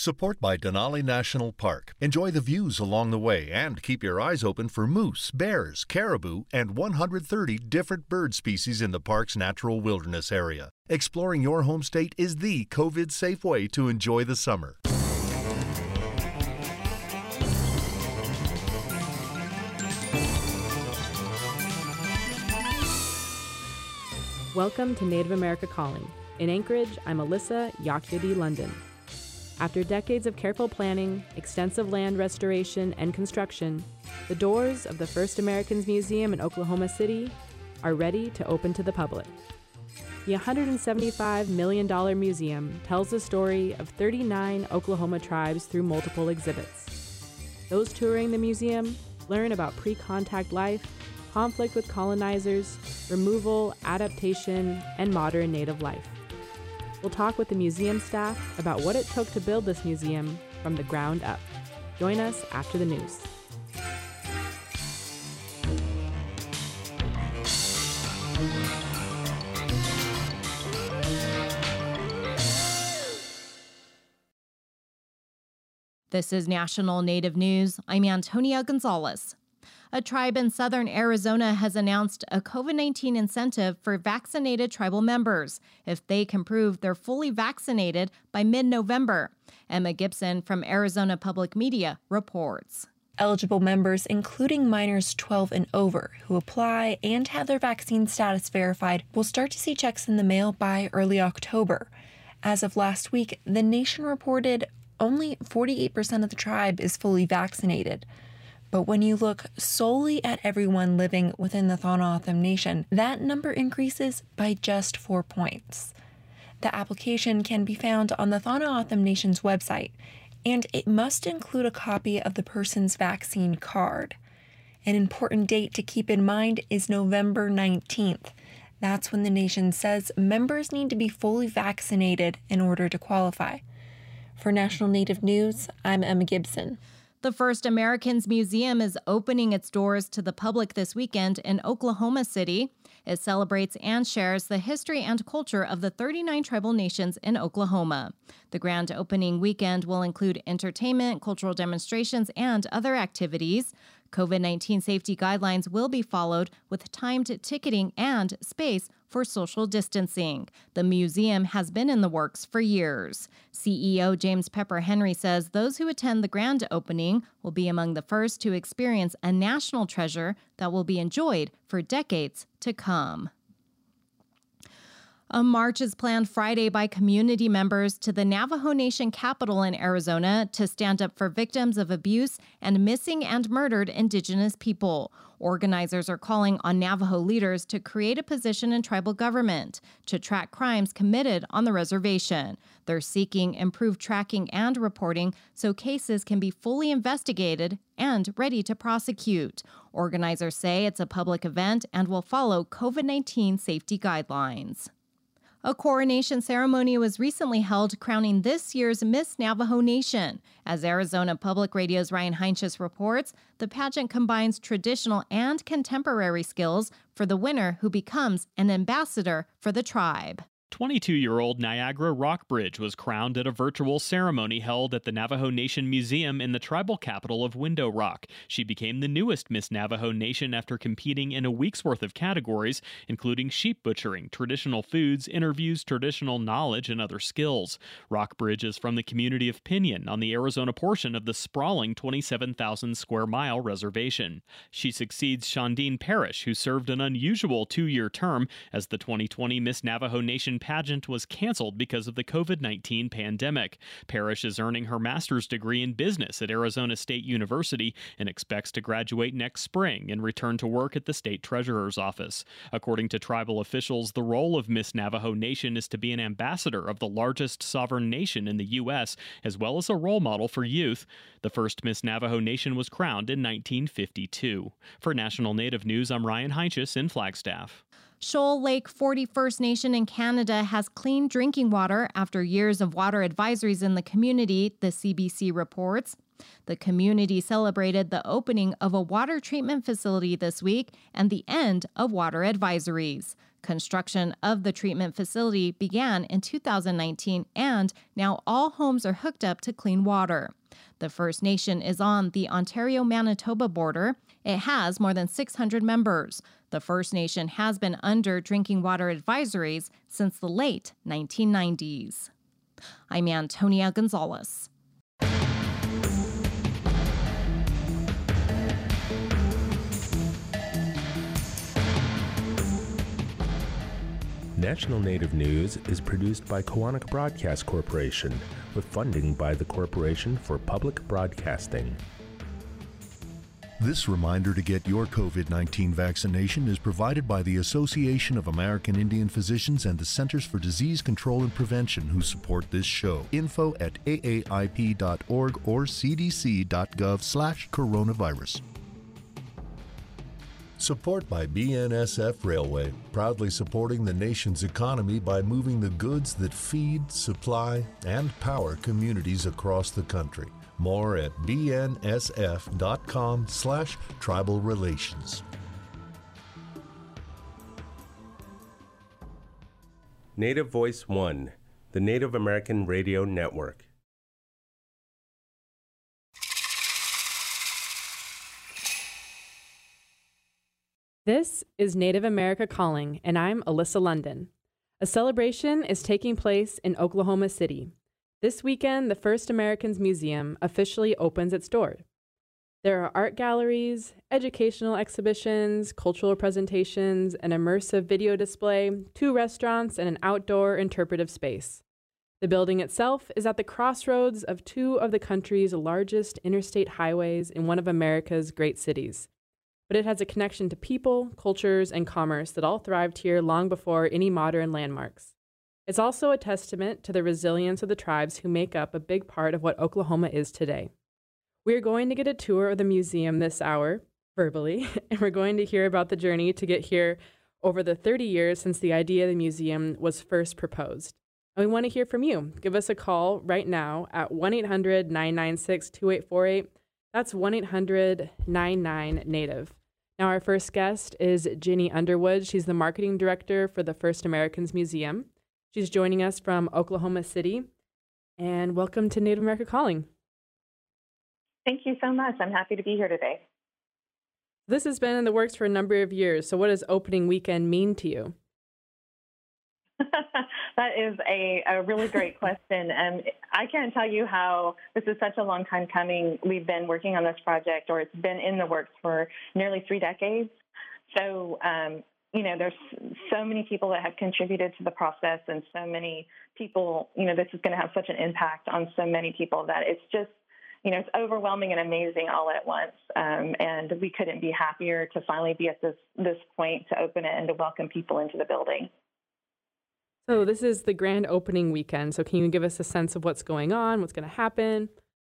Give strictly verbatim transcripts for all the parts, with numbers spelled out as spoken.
Support by Denali National Park. Enjoy the views along the way and keep your eyes open for moose, bears, caribou, and one hundred thirty different bird species in the park's natural wilderness area. Exploring your home state is the COVID-safe way to enjoy the summer. Welcome to Native America Calling. In Anchorage, I'm Alyssa Yakyadi London. After decades of careful planning, extensive land restoration, and construction, the doors of the First Americans Museum in Oklahoma City are ready to open to the public. The one hundred seventy-five million dollars museum tells the story of thirty-nine Oklahoma tribes through multiple exhibits. Those touring the museum learn about pre-contact life, conflict with colonizers, removal, adaptation, and modern native life. We'll talk with the museum staff about what it took to build this museum from the ground up. Join us after the news. This is National Native News. I'm Antonia Gonzalez. A tribe in southern Arizona has announced a COVID nineteen incentive for vaccinated tribal members if they can prove they're fully vaccinated by mid-November. Emma Gibson from Arizona Public Media reports. Eligible members, including minors twelve and over, who apply and have their vaccine status verified, will start to see checks in the mail by early October. As of last week, the nation reported only forty-eight percent of the tribe is fully vaccinated. But when you look solely at everyone living within the Thanautham Nation, that number increases by just four points. The application can be found on the Thanautham Nation's website, and it must include a copy of the person's vaccine card. An important date to keep in mind is November nineteenth. That's when the nation says members need to be fully vaccinated in order to qualify. For National Native News, I'm Emma Gibson. The First Americans Museum is opening its doors to the public this weekend in Oklahoma City. It celebrates and shares the history and culture of the thirty-nine tribal nations in Oklahoma. The grand opening weekend will include entertainment, cultural demonstrations, and other activities. COVID nineteen safety guidelines will be followed with timed ticketing and space for social distancing. The museum has been in the works for years. C E O James Pepper Henry says those who attend the grand opening will be among the first to experience a national treasure that will be enjoyed for decades to come. A march is planned Friday by community members to the Navajo Nation capital in Arizona to stand up for victims of abuse and missing and murdered Indigenous people. Organizers are calling on Navajo leaders to create a position in tribal government to track crimes committed on the reservation. They're seeking improved tracking and reporting so cases can be fully investigated and ready to prosecute. Organizers say it's a public event and will follow COVID nineteen safety guidelines. A coronation ceremony was recently held crowning this year's Miss Navajo Nation. As Arizona Public Radio's Ryan Heinsius reports, the pageant combines traditional and contemporary skills for the winner who becomes an ambassador for the tribe. twenty-two-year-old Niagara Rockbridge was crowned at a virtual ceremony held at the Navajo Nation Museum in the tribal capital of Window Rock. She became the newest Miss Navajo Nation after competing in a week's worth of categories, including sheep butchering, traditional foods, interviews, traditional knowledge, and other skills. Rockbridge is from the community of Pinion on the Arizona portion of the sprawling twenty-seven thousand square mile reservation. She succeeds Shondine Parrish, who served an unusual two-year term as the twenty twenty Miss Navajo Nation pageant was canceled because of the COVID nineteen pandemic. Parrish is earning her master's degree in business at Arizona State University and expects to graduate next spring and return to work at the state treasurer's office. According to tribal officials, the role of Miss Navajo Nation is to be an ambassador of the largest sovereign nation in the U S, as well as a role model for youth. The first Miss Navajo Nation was crowned in nineteen fifty-two. For National Native News, I'm Ryan Heinsius in Flagstaff. Shoal Lake forty First Nation in Canada has clean drinking water after years of water advisories in the community, the C B C reports. The community celebrated the opening of a water treatment facility this week and the end of water advisories. Construction of the treatment facility began in two thousand nineteen, and now all homes are hooked up to clean water. The First Nation is on the Ontario-Manitoba border. It has more than six hundred members. The First Nation has been under drinking water advisories since the late nineteen nineties. I'm Antonia Gonzalez. National Native News is produced by Koahnic Broadcast Corporation with funding by the Corporation for Public Broadcasting. This reminder to get your COVID nineteen vaccination is provided by the Association of American Indian Physicians and the Centers for Disease Control and Prevention, who support this show. Info at A A I P dot org or C D C dot gov slash coronavirus. Support by B N S F Railway, proudly supporting the nation's economy by moving the goods that feed, supply, and power communities across the country. More at B N S F dot com slash tribal relations. Native Voice One, the Native American Radio Network. This is Native America Calling, and I'm Alyssa London. A celebration is taking place in Oklahoma City. This weekend, the First Americans Museum officially opens its doors. There are art galleries, educational exhibitions, cultural presentations, an immersive video display, two restaurants, and an outdoor interpretive space. The building itself is at the crossroads of two of the country's largest interstate highways in one of America's great cities. But it has a connection to people, cultures, and commerce that all thrived here long before any modern landmarks. It's also a testament to the resilience of the tribes who make up a big part of what Oklahoma is today. We are going to get a tour of the museum this hour, verbally, and we're going to hear about the journey to get here over the thirty years since the idea of the museum was first proposed. And we want to hear from you. Give us a call right now at one eight hundred nine nine six two eight four eight. That's one eight hundred nine nine NATIVE. Now, our first guest is Ginny Underwood. She's the marketing director for the First Americans Museum. She's joining us from Oklahoma City. And welcome to Native America Calling. Thank you so much. I'm happy to be here today. This has been in the works for a number of years. So what does opening weekend mean to you? That is a, a really great question. And I can't tell you how this is such a long time coming. We've been working on this project, or it's been in the works for nearly three decades. So, um, you know, there's so many people that have contributed to the process, and so many people, you know, this is going to have such an impact on so many people that it's just, you know, it's overwhelming and amazing all at once. Um, and we couldn't be happier to finally be at this, this point to open it and to welcome people into the building. So this is the grand opening weekend. So can you give us a sense of what's going on, what's going to happen?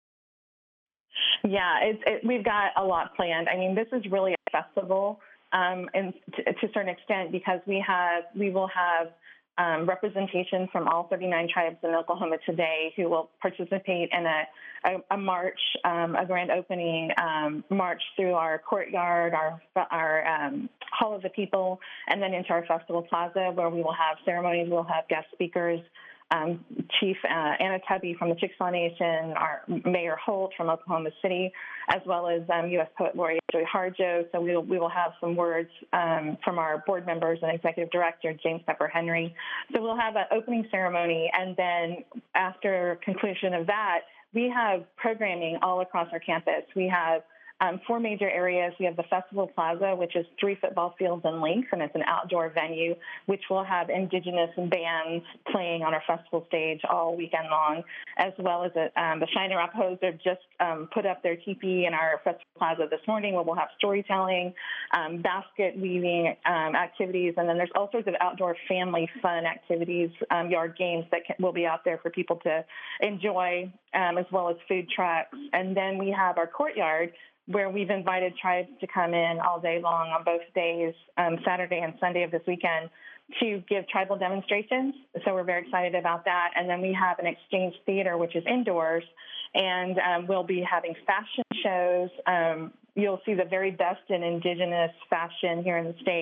Yeah, it's, it, we've got a lot planned. I mean, this is really a festival, um, and to, to a certain extent, because we have we will have um, representation from all thirty-nine tribes in Oklahoma today who will participate in a, a, a march, um, a grand opening um, march through our courtyard, our our um, Hall of the People, and then into our festival plaza, where we will have ceremonies. We'll have guest speakers. Um, Chief uh, Anna Tubby from the Chickasaw Nation, our Mayor Holt from Oklahoma City, as well as um, U S Poet Laureate Joy Harjo. So we will, we will have some words um, from our board members and Executive Director, James Pepper Henry. So we'll have an opening ceremony, and then after conclusion of that, we have programming all across our campus. We have Um, four major areas. We have the Festival Plaza, which is three football fields in length, and it's an outdoor venue, which will have indigenous bands playing on our festival stage all weekend long, as well as a, um, the Shine Arapahoes have just um, put up their teepee in our Festival Plaza this morning, where we'll have storytelling, um, basket weaving um, activities, and then there's all sorts of outdoor family fun activities, um, yard games that can, will be out there for people to enjoy, um, as well as food trucks. And then we have our courtyard, where we've invited tribes to come in all day long on both days, um, Saturday and Sunday of this weekend, to give tribal demonstrations. So we're very excited about that. And then we have an exchange theater, which is indoors, and um, we'll be having fashion shows. Um, you'll see the very best in indigenous fashion here in the state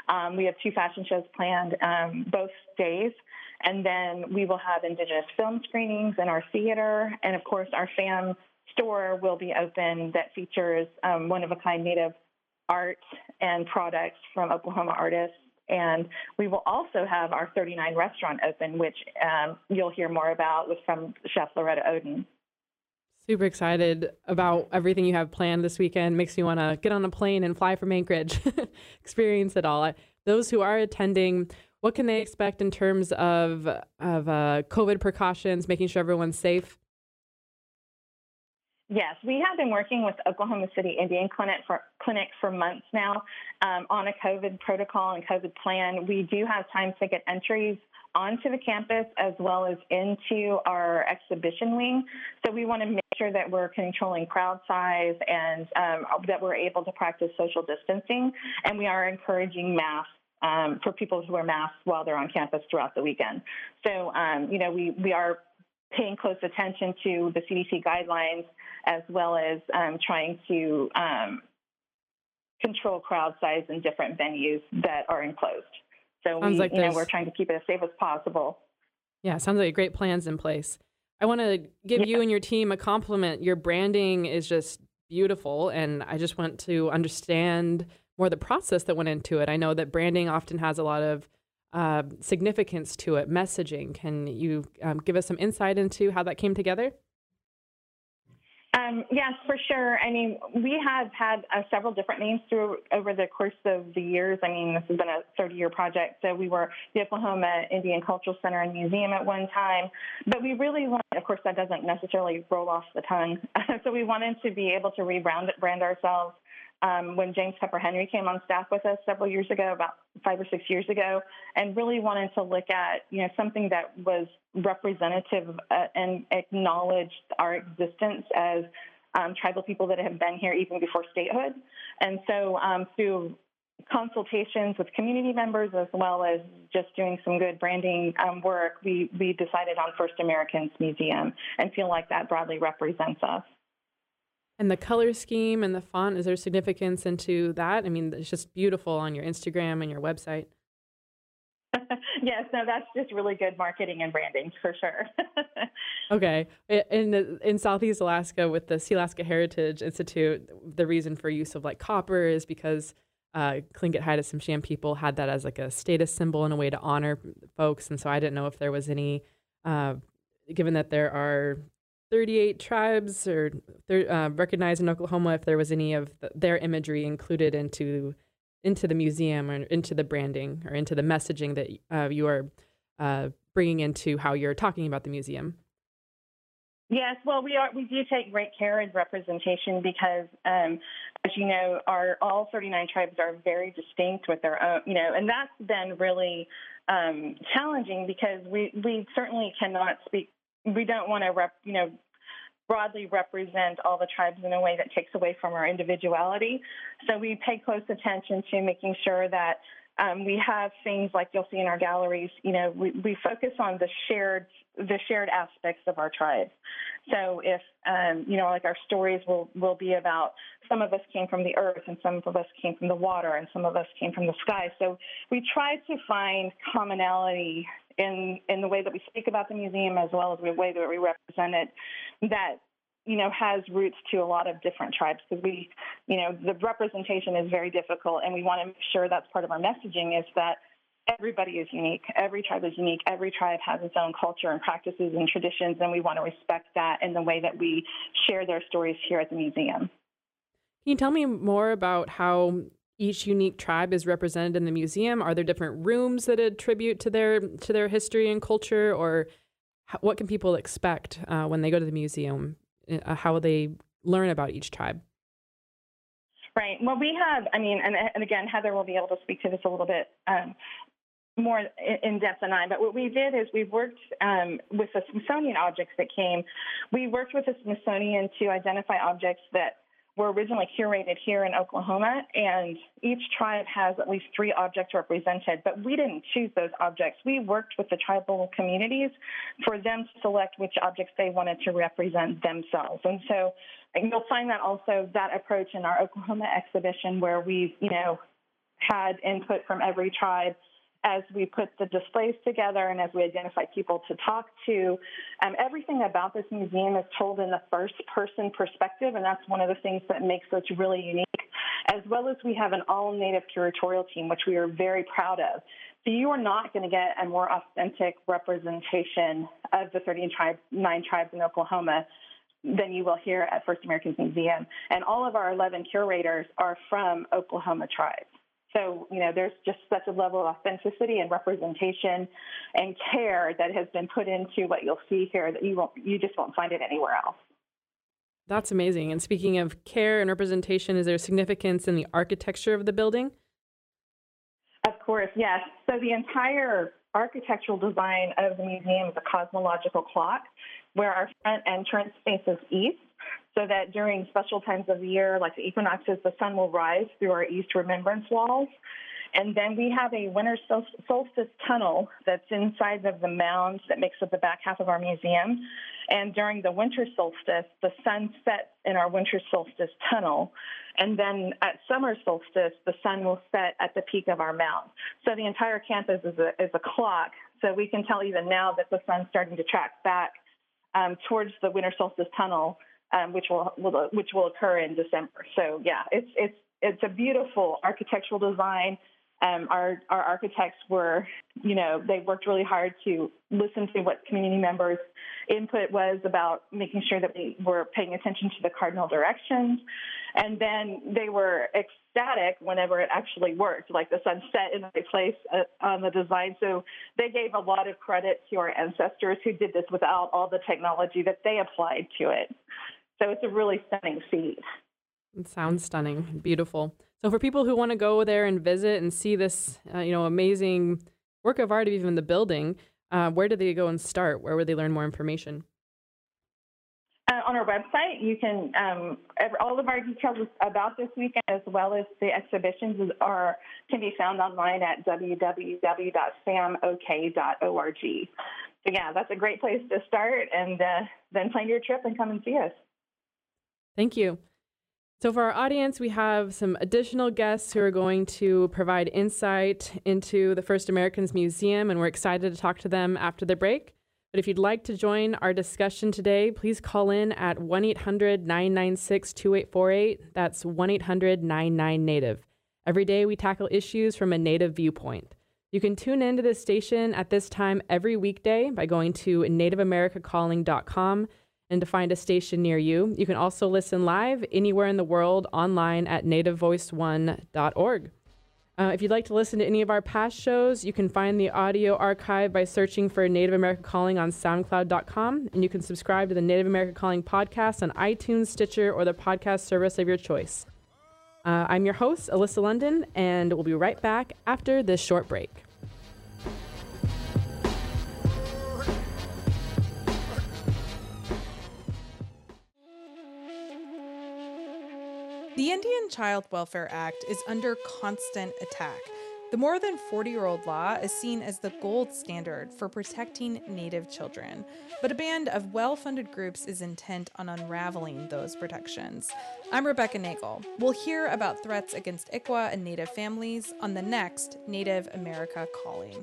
Um, we have two fashion shows planned um, both days. And then we will have Indigenous film screenings in our theater. And, of course, our FAM store will be open that features um, one-of-a-kind Native art and products from Oklahoma artists. And we will also have our thirty-nine restaurant open, which um, you'll hear more about with from Chef Loretta Oden. Super excited about everything you have planned this weekend. Makes me want to get on a plane and fly from Anchorage, experience it all. Those who are attending, what can they expect in terms of of uh, COVID precautions, making sure everyone's safe? Yes, we have been working with Oklahoma City Indian Clinic for, Clinic for months now um, on a COVID protocol and COVID plan. We do have time ticket entries onto the campus as well as into our exhibition wing. So we want to make sure that we're controlling crowd size and um, that we're able to practice social distancing. And we are encouraging masks um, for people who wear masks while they're on campus throughout the weekend. So, um, you know, we, we are paying close attention to the C D C guidelines as well as um, trying to um, control crowd size in different venues that are enclosed. So we, like you know, we're trying to keep it as safe as possible. Yeah, sounds like great plans in place. I want to give yeah. you and your team a compliment. Your branding is just beautiful, and I just want to understand more the process that went into it. I know that branding often has a lot of uh, significance to it, messaging. Can you um, give us some insight into how that came together? Um, yes, for sure. I mean, we have had uh, several different names through over the course of the years. I mean, this has been a thirty-year project. So we were the Oklahoma Indian Cultural Center and Museum at one time. But we really want, of course, that doesn't necessarily roll off the tongue. So we wanted to be able to rebrand brand ourselves. Um, when James Pepper Henry came on staff with us several years ago, about five or six years ago, and really wanted to look at, you know, something that was representative uh, and acknowledged our existence as um, tribal people that have been here even before statehood. And so um, through consultations with community members as well as just doing some good branding um, work, we, we decided on First Americans Museum and feel like that broadly represents us. And the color scheme and the font, is there significance into that? I mean, it's just beautiful on your Instagram and your website. Yes, no, that's just really good marketing and branding for sure. Okay. In in Southeast Alaska with the Sealaska Heritage Institute, the reason for use of like copper is because uh, Tlingit Haida people had that as like a status symbol and a way to honor folks. And so I didn't know if there was any, uh, given that there are thirty-eight tribes or uh, recognized in Oklahoma, if there was any of the, their imagery included into into the museum or into the branding or into the messaging that uh, you are uh, bringing into how you're talking about the museum. Yes, well, we are. We do take great care in representation because, um, as you know, our all thirty-nine tribes are very distinct with their own, you know, and that's been really um, challenging because we we certainly cannot speak. We don't want to, rep, you know, broadly represent all the tribes in a way that takes away from our individuality. So we pay close attention to making sure that um, we have things like you'll see in our galleries. You know, we, we focus on the shared the shared aspects of our tribes. So if um, you know, like our stories will will be about some of us came from the earth and some of us came from the water and some of us came from the sky. So we try to find commonality in in the way that we speak about the museum as well as the way that we represent it, that, you know, has roots to a lot of different tribes because we, you know, the representation is very difficult and we want to make sure that's part of our messaging is that everybody is unique. Every tribe is unique. Every tribe has its own culture and practices and traditions, and we want to respect that in the way that we share their stories here at the museum. Can you tell me more about how each unique tribe is represented in the museum? Are there different rooms that attribute to their to their history and culture, or how, what can people expect uh, when they go to the museum? Uh, how will they learn about each tribe? Right. Well, we have, I mean, and, and again, Heather will be able to speak to this a little bit um, more in depth than I, but what we did is we worked um, with the Smithsonian objects that came. We worked with the Smithsonian to identify objects that were originally curated here in Oklahoma, and each tribe has at least three objects represented, but we didn't choose those objects. We worked with the tribal communities for them to select which objects they wanted to represent themselves. And so and you'll find that also, that approach in our Oklahoma exhibition where we've, you know, had input from every tribe as we put the displays together and as we identify people to talk to. Um, everything about this museum is told in the first-person perspective, and that's one of the things that makes it really unique, as well as we have an all-Native curatorial team, which we are very proud of. So you are not going to get a more authentic representation of the thirty-nine tribes in Oklahoma than you will here at First Americans Museum. And all of our eleven curators are from Oklahoma tribes. So, you know, there's just such a level of authenticity and representation and care that has been put into what you'll see here that you won't, you just won't find it anywhere else. That's amazing. And speaking of care and representation, is there significance in the architecture of the building? Of course, yes. So the entire architectural design of the museum is a cosmological clock where our front entrance faces east, so that during special times of the year, like the equinoxes, the sun will rise through our east remembrance walls. And then we have a winter solstice tunnel that's inside of the mounds that makes up the back half of our museum. And during the winter solstice, the sun sets in our winter solstice tunnel. And then at summer solstice, the sun will set at the peak of our mount. So the entire campus is a, is a clock. So we can tell even now that the sun's starting to track back um, towards the winter solstice tunnel, um, which will, will which will occur in December. So yeah, it's it's it's a beautiful architectural design. Um, our our architects were, you know, they worked really hard to listen to what community members' input was about making sure that we were paying attention to the cardinal directions. And then they were ecstatic whenever it actually worked, like the sun set in the right place uh, on the design. So they gave a lot of credit to our ancestors who did this without all the technology that they applied to it. So it's a really stunning feat. It sounds stunning, beautiful. So for people who want to go there and visit and see this, uh, you know, amazing work of art, even in the building, uh, where do they go and start? Where would they learn more information? Uh, on our website, you can, um, every, all of our details about this weekend, as well as the exhibitions, are can be found online at w w w dot sam o k dot org. So yeah, that's a great place to start, and uh, then plan your trip and come and see us. Thank you. So for our audience, we have some additional guests who are going to provide insight into the First Americans Museum, and we're excited to talk to them after the break. But if you'd like to join our discussion today, please call in at one eight hundred nine nine six two eight four eight. That's one eight hundred nine nine NATIVE. Every day we tackle issues from a Native viewpoint. You can tune into this station at this time every weekday by going to native america calling dot com and to find a station near you. You can also listen live anywhere in the world online at native voice one dot org. Uh, if you'd like to listen to any of our past shows, you can find the audio archive by searching for Native America Calling on soundcloud dot com, and you can subscribe to the Native America Calling podcast on iTunes, Stitcher, or the podcast service of your choice. Uh, I'm your host, Alyssa London, and we'll be right back after this short break. The Indian Child Welfare Act is under constant attack. The more than forty-year-old law is seen as the gold standard for protecting Native children, but a band of well-funded groups is intent on unraveling those protections. I'm Rebecca Nagel. We'll hear about threats against I C W A and Native families on the next Native America Calling.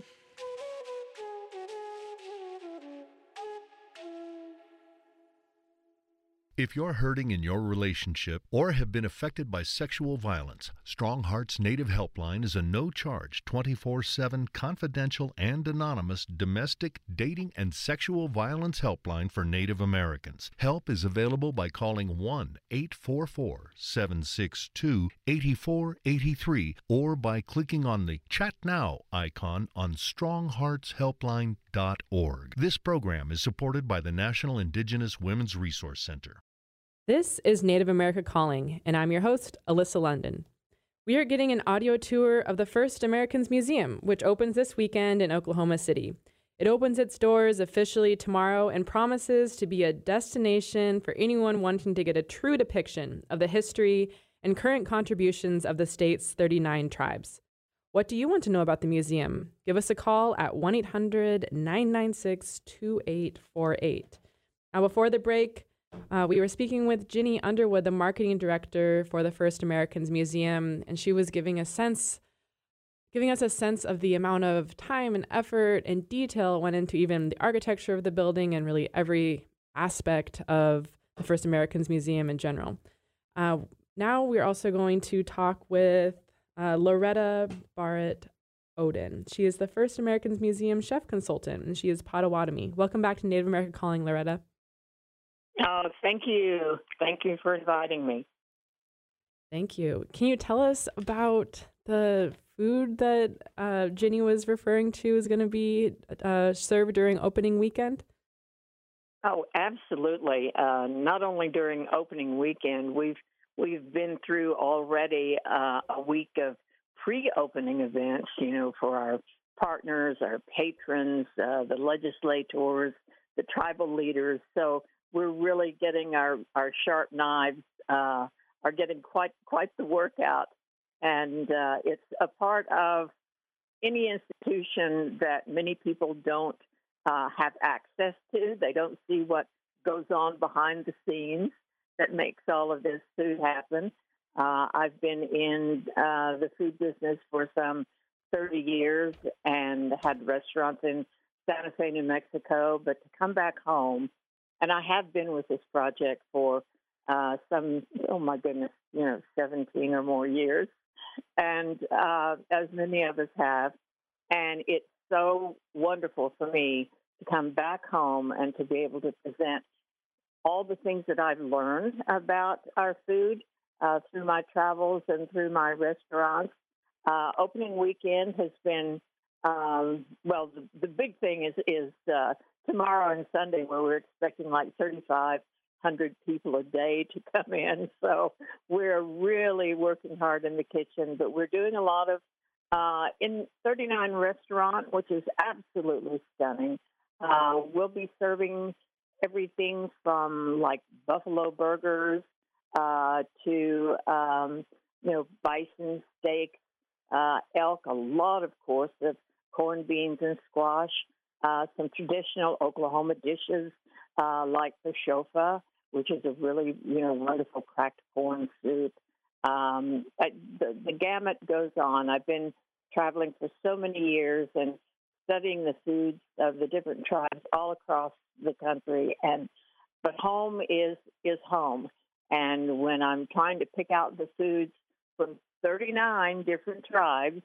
If you're hurting in your relationship or have been affected by sexual violence, Strong Hearts Native Helpline is a no-charge, twenty-four seven, confidential and anonymous domestic, dating, and sexual violence helpline for Native Americans. Help is available by calling one eight four four, seven six two, eight four eight three or by clicking on the Chat Now icon on strong hearts helpline dot org. This program is supported by the National Indigenous Women's Resource Center. This is Native America Calling, and I'm your host, Alyssa London. We are getting an audio tour of the First Americans Museum, which opens this weekend in Oklahoma City. It opens its doors officially tomorrow and promises to be a destination for anyone wanting to get a true depiction of the history and current contributions of the state's thirty-nine tribes. What do you want to know about the museum? Give us a call at one eight hundred nine nine six two eight four eight. Now, before the break, Uh, we were speaking with Ginny Underwood, the marketing director for the First Americans Museum, and she was giving a sense giving us a sense of the amount of time and effort and detail went into even the architecture of the building and really every aspect of the First Americans Museum in general. Uh, now we're also going to talk with uh, Loretta Barrett Odin. She is the First Americans Museum chef consultant, and she is Potawatomi. Welcome back to Native America Calling, Loretta. Oh, thank you. Thank you for inviting me. Thank you. Can you tell us about the food that uh, Ginny was referring to is going to be uh, served during opening weekend? Oh, absolutely. Uh, not only during opening weekend, we've we've been through already uh, a week of pre-opening events, you know, for our partners, our patrons, uh, the legislators, the tribal leaders. So we're really getting our, our sharp knives, uh, are getting quite quite the workout. And uh, it's a part of any institution that many people don't uh, have access to. They don't see what goes on behind the scenes that makes all of this food happen. Uh, I've been in uh, the food business for some thirty years and had restaurants in Santa Fe, New Mexico. But to come back home, and I have been with this project for uh, some, oh my goodness, you know, seventeen or more years. And uh, as many of us have. And it's so wonderful for me to come back home and to be able to present all the things that I've learned about our food uh, through my travels and through my restaurants. Uh, opening weekend has been, um, well, the, the big thing is, is uh, tomorrow and Sunday, where we're expecting like thirty-five hundred people a day to come in. So we're really working hard in the kitchen, but we're doing a lot of uh, in thirty-nine Restaurant, which is absolutely stunning. Uh, we'll be serving everything from like buffalo burgers uh, to, um, you know, bison steak, uh, elk, a lot, of course, of corned beans and squash, uh, some traditional Oklahoma dishes uh, like the shofa, which is a really, you know, wonderful cracked corn soup. Um, I, the, the gamut goes on. I've been traveling for so many years and studying the foods of the different tribes all across the country. And but home is is home. And when I'm trying to pick out the foods from thirty-nine different tribes,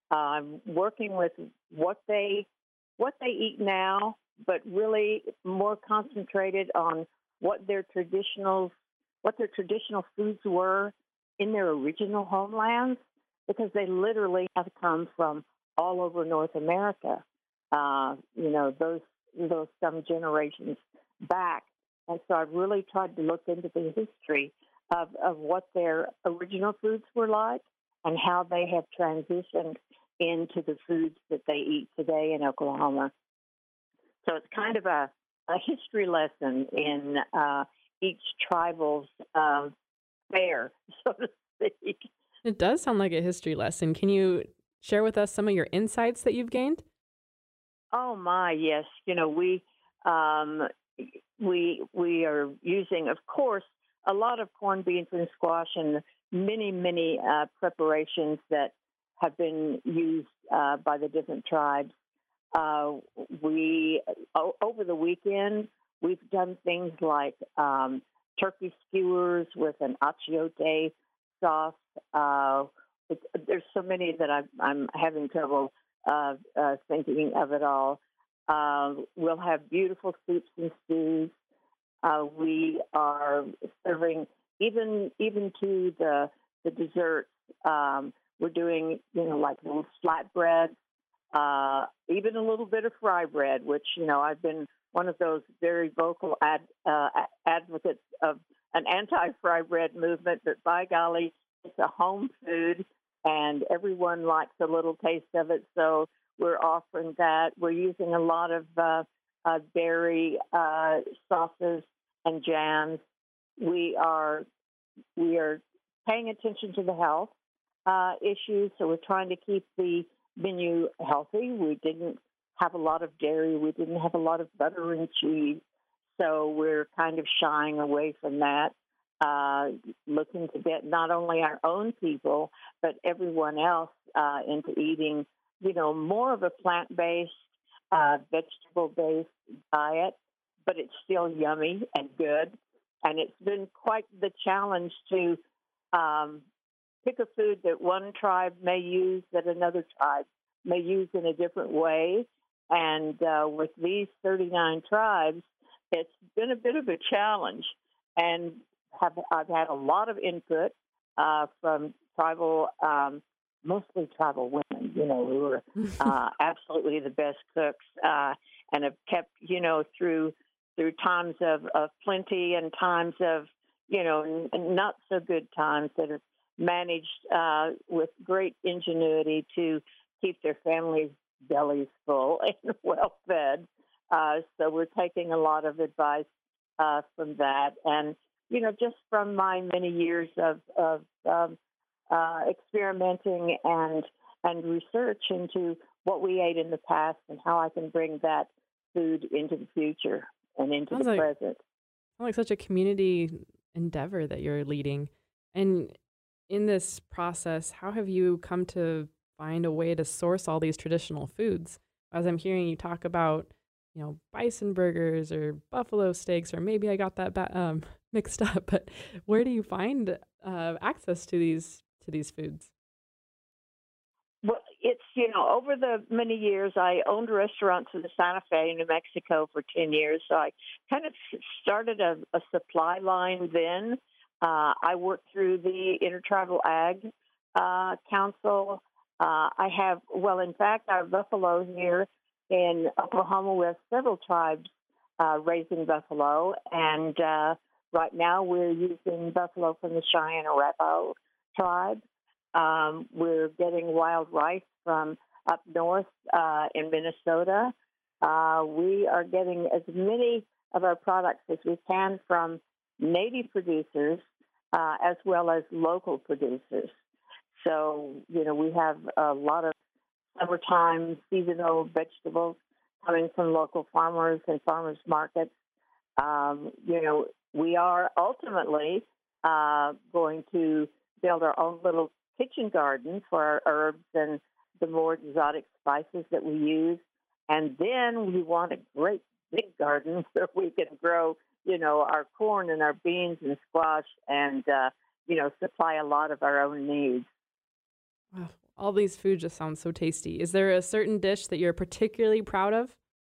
I'm working with what they what they eat now, but really more concentrated on what their traditional what their traditional foods were in their original homelands, because they literally have come from all over North America. Uh, you know, those those some generations back, and so I've really tried to look into the history of, of what their original foods were like and how they have transitioned into the foods that they eat today in Oklahoma. So it's kind of a, a history lesson in uh, each tribal's uh, fare, so to speak. It does sound like a history lesson. Can you share with us some of your insights that you've gained? Oh my, yes. You know, we um, we we are using, of course, a lot of corned beans and squash and many, many uh, preparations that have been used uh, by the different tribes. Uh, we o- over the weekend we've done things like um, turkey skewers with an achiote sauce. Uh, it, there's so many that I'm, I'm having trouble uh, uh, thinking of it all. Uh, we'll have beautiful soups and stews. Uh, we are serving even even to the the desserts. Um, we're doing, you know, like little flatbreads, uh, even a little bit of fry bread, which, you know, I've been one of those very vocal ad, uh, advocates of an anti-fry bread movement, but by golly, it's a home food, and everyone likes a little taste of it, so we're offering that. We're using a lot of uh, uh, dairy uh, sauces and jams. We are we are paying attention to the health uh, issues, so we're trying to keep the menu healthy. We didn't have a lot of dairy. We didn't have a lot of butter and cheese, so we're kind of shying away from that. uh, looking to get not only our own people, but everyone else uh, into eating, you know, more of a plant-based, uh, vegetable-based diet, but it's still yummy and good. And it's been quite the challenge to um, pick a food that one tribe may use that another tribe may use in a different way. And uh, with these thirty-nine tribes, it's been a bit of a challenge. And have, I've had a lot of input uh, from tribal, um, mostly tribal women, you know, who are uh, absolutely the best cooks uh, and have kept, you know, through through times of, of plenty and times of, you know, n- not so good times, that have managed uh, with great ingenuity to keep their families' bellies full and well fed. Uh, so we're taking a lot of advice uh, from that. And, you know, just from my many years of, of um, uh, experimenting and and research into what we ate in the past and how I can bring that food into the future and into Sounds the like, present. sounds like such a community endeavor that you're leading. And in this process, how have you come to find a way to source all these traditional foods? As I'm hearing you talk about, you know, bison burgers or buffalo steaks, or maybe I got that ba- um, mixed up, but where do you find uh, access to these to these foods? Well, it's, you know, over the many years, I owned restaurants in the Santa Fe, New Mexico for ten years. So I kind of started a, a supply line then. Uh, I worked through the Intertribal Ag uh, Council. Uh, I have, well, in fact, our buffalo here in Oklahoma, we have several tribes uh, raising buffalo. And uh, right now we're using buffalo from the Cheyenne Arapaho tribe. Um, we're getting wild rice from up north uh, in Minnesota. Uh, we are getting as many of our products as we can from native producers uh, as well as local producers. So, you know, we have a lot of summertime seasonal vegetables coming from local farmers and farmers markets. Um, you know, we are ultimately uh, going to build our own little kitchen garden for our herbs and the more exotic spices that we use. And then we want a great big garden where we can grow, you know, our corn and our beans and squash and, uh, you know, supply a lot of our own needs. Wow, all these foods just sound so tasty. Is there a certain dish that you're particularly proud of?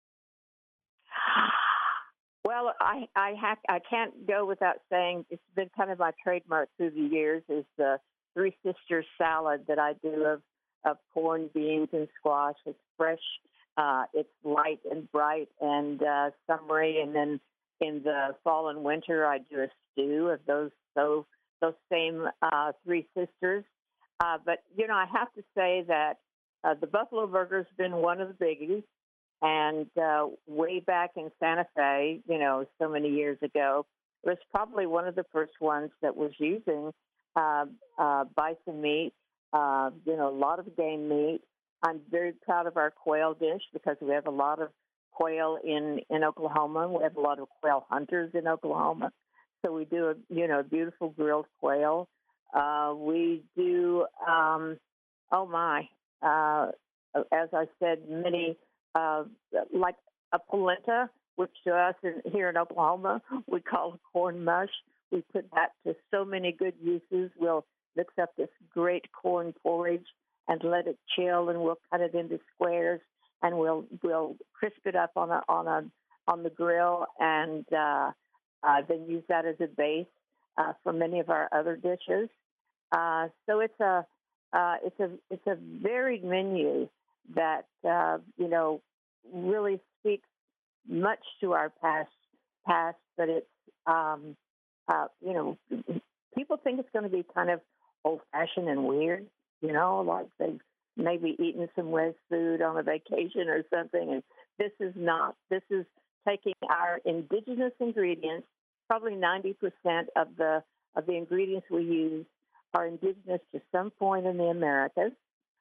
Well, I I, ha- I can't go without saying it's been kind of my trademark through the years is the Three Sisters salad that I do of, of corn, beans, and squash. It's fresh. Uh, it's light and bright and uh, summery. And then in the fall and winter, I do a stew of those so those same uh, Three Sisters. Uh, but, you know, I have to say that uh, the Buffalo Burger has been one of the biggies. And uh, way back in Santa Fe, you know, so many years ago, it was probably one of the first ones that was using uh, uh, bison meat, uh, you know, a lot of game meat. I'm very proud of our quail dish because we have a lot of quail in, in Oklahoma. We have a lot of quail hunters in Oklahoma. So we do, a, you know, beautiful grilled quail. Uh, we do, um, oh, my, uh, as I said, many, uh, like a polenta, which to us in, here in Oklahoma, we call corn mush. We put that to so many good uses. We'll mix up this great corn porridge and let it chill, and we'll cut it into squares, and we'll we'll crisp it up on a on a on the grill, and uh, uh, then use that as a base uh, for many of our other dishes. Uh, so it's a uh, it's a it's a varied menu that uh, you know really speaks much to our past past, but it's um, uh, you know people think it's going to be kind of old fashioned and weird, you know, like they've maybe eaten some West food on a vacation or something, and this is not. This is taking our indigenous ingredients. Probably ninety percent of the of the ingredients we use are indigenous to some point in the Americas,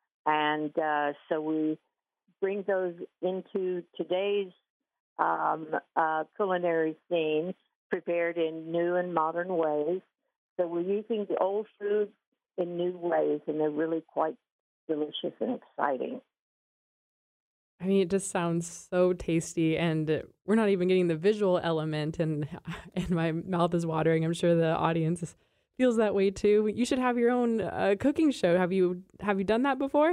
and uh, so we bring those into today's um, uh, culinary scene prepared in new and modern ways. So we're using the old foods in new ways, and they're really quite delicious and exciting. I mean, it just sounds so tasty, and we're not even getting the visual element, and and my mouth is watering. I'm sure the audience feels that way too. You should have your own uh, cooking show. Have you have you done that before?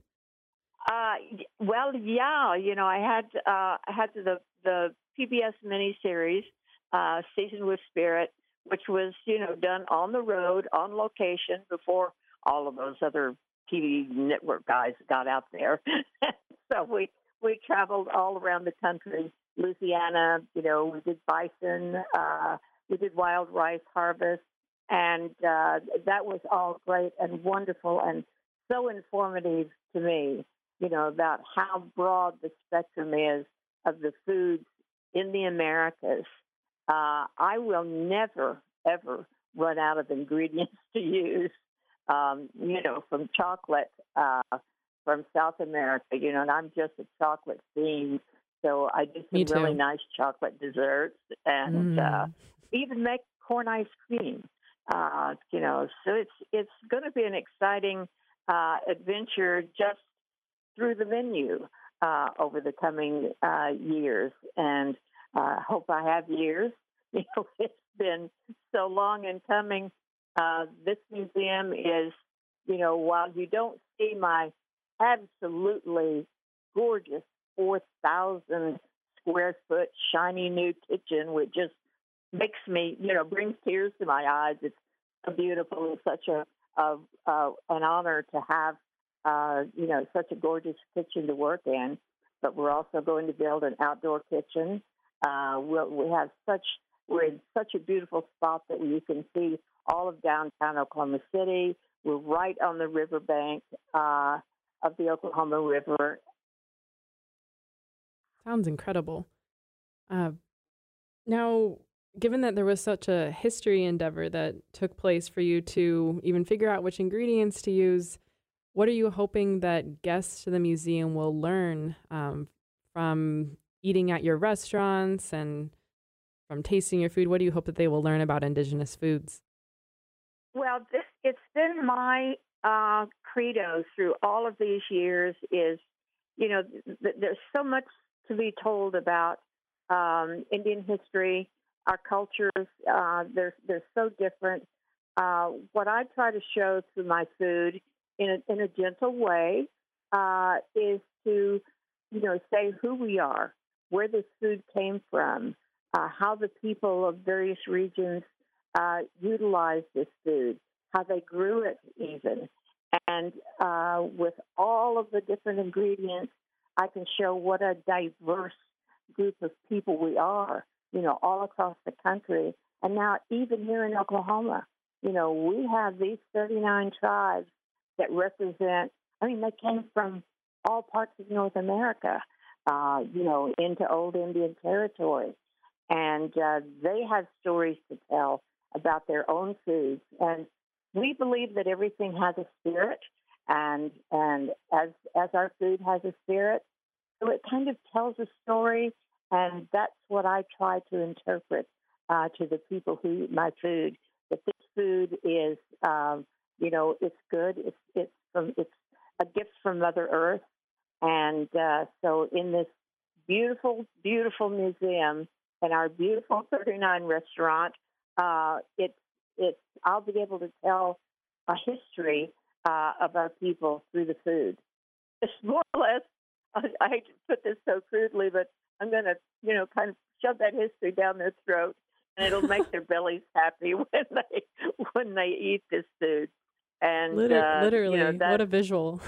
Uh, well, yeah, you know, I had uh, I had the the P B S miniseries, uh, Seasoned with Spirit, which was, you know, done on the road, on location, before all of those other T V network guys got out there. So we we traveled all around the country, Louisiana. You know, we did bison, uh, we did wild rice harvest, and uh, that was all great and wonderful and so informative to me. You know, about how broad the spectrum is of the foods in the Americas. Uh, I will never, ever run out of ingredients to use, um, you know, from chocolate uh, from South America, you know, and I'm just a chocolate fiend. So I do some really nice chocolate desserts and Mm. uh, even make corn ice cream. Uh, you know, so it's, it's going to be an exciting uh, adventure just through the menu uh, over the coming uh, years, and I uh, hope I have years. You know, it's been so long in coming. Uh, this museum is, you know, while you don't see my absolutely gorgeous four thousand square foot shiny new kitchen, which just makes me, you know, brings tears to my eyes. It's so beautiful. It's such a, a, a an honor to have Uh, you know, such a gorgeous kitchen to work in, but we're also going to build an outdoor kitchen. Uh, we'll, we have such, we're in such a beautiful spot that you can see all of downtown Oklahoma City. We're right on the riverbank uh, of the Oklahoma River. Sounds incredible. Uh, now, given that there was such a history endeavor that took place for you to even figure out which ingredients to use, what are you hoping that guests to the museum will learn um, from eating at your restaurants and from tasting your food? What do you hope that they will learn about indigenous foods? Well, this, it's been my uh, credo through all of these years is, you know, th- there's so much to be told about um, Indian history, our cultures. Uh, they're, they're so different. Uh, what I try to show through my food in a, in a gentle way uh, is to, you know, say who we are, where this food came from, uh, how the people of various regions uh, utilize this food, how they grew it even. And uh, with all of the different ingredients, I can show what a diverse group of people we are, you know, all across the country. And now even here in Oklahoma, you know, we have these thirty-nine tribes that represent, I mean, they came from all parts of North America, uh, you know, into old Indian territory. And uh, they have stories to tell about their own foods. And we believe that everything has a spirit, and and as as our food has a spirit, so it kind of tells a story, and that's what I try to interpret uh, to the people who eat my food, that this food is, um, you know, it's good. It's it's from it's a gift from Mother Earth, and uh, so in this beautiful, beautiful museum and our beautiful thirty-nine restaurant, uh, it's it's I'll be able to tell a history uh, of our people through the food. It's more or less. I, I hate to put this so crudely, but I'm going to, you know, kind of shove that history down their throat, and it'll make their bellies happy when they when they eat this food. And Liter- uh, literally, you know, that, what a visual!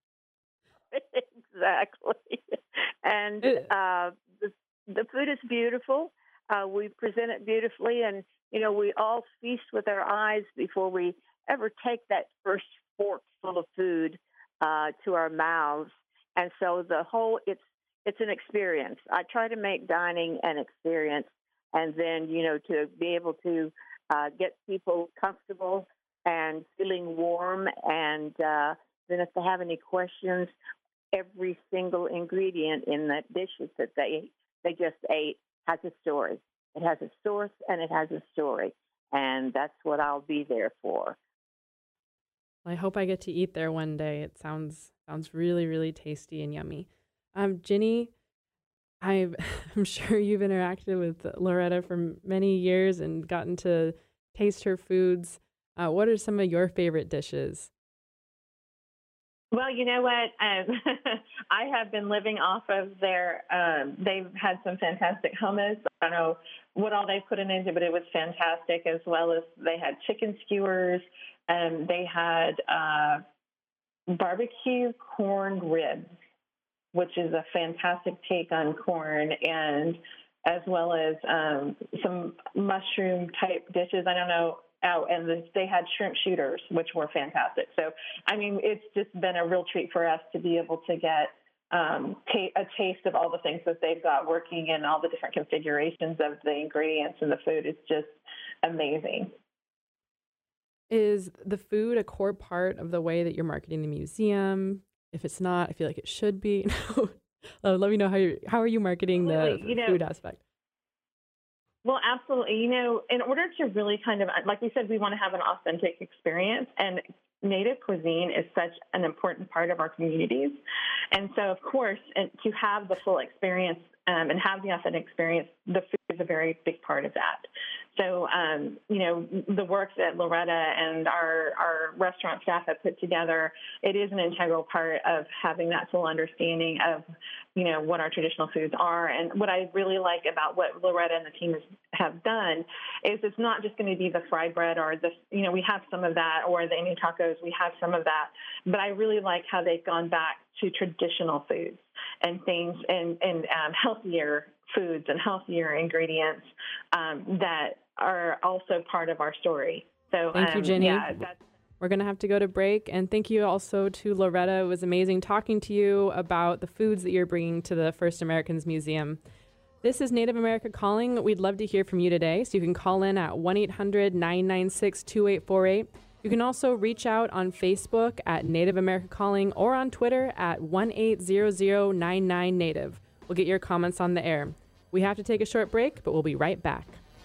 Exactly. And uh, the the food is beautiful. Uh, we present it beautifully, and you know, we all feast with our eyes before we ever take that first fork full of food uh, to our mouths. And so the whole it's it's an experience. I try to make dining an experience, and then you know to be able to uh, get people comfortable and feeling warm, and uh, then if they have any questions, every single ingredient in that dishes that they they just ate has a story. It has a source and it has a story. And that's what I'll be there for. I hope I get to eat there one day. It sounds sounds really, really tasty and yummy. Um, Ginny, I've, I'm sure you've interacted with Loretta for many years and gotten to taste her foods. Uh, what are some of your favorite dishes? Well, you know what? Um, I have been living off of their, um, they've had some fantastic hummus. I don't know what all they put in it, but it was fantastic, as well as they had chicken skewers, and they had uh, barbecue corn ribs, which is a fantastic take on corn, and as well as um, some mushroom-type dishes. I don't know. Oh, and the, they had shrimp shooters, which were fantastic. So, I mean, it's just been a real treat for us to be able to get um, ta- a taste of all the things that they've got working and all the different configurations of the ingredients and the food. It's just amazing. Is the food a core part of the way that you're marketing the museum? If it's not, I feel like it should be. uh, let me know how you how are you marketing the you know, food aspect? Well, absolutely. You know, in order to really kind of, like we said, we want to have an authentic experience, and Native cuisine is such an important part of our communities. And so, of course, and to have the full experience um, and have the authentic experience, the food is a very big part of that. So, um, you know, the work that Loretta and our, our restaurant staff have put together, it is an integral part of having that full understanding of, you know, what our traditional foods are. And what I really like about what Loretta and the team has, have done is it's not just going to be the fried bread or the, you know, we have some of that, or the Indian tacos, we have some of that. But I really like how they've gone back to traditional foods and things and, and um, healthier foods and healthier ingredients um, that are also part of our story. So thank um, you, Ginny. Yeah, that's We're going to have to go to break. And thank you also to Loretta. It was amazing talking to you about the foods that you're bringing to the First Americans Museum. This is Native America Calling. We'd love to hear from you today. So you can call in at one eight hundred nine nine six two eight four eight. You can also reach out on Facebook at Native America Calling or on Twitter at one eight zero zero nine nine native. We'll get your comments on the air. We have to take a short break, but we'll be right back.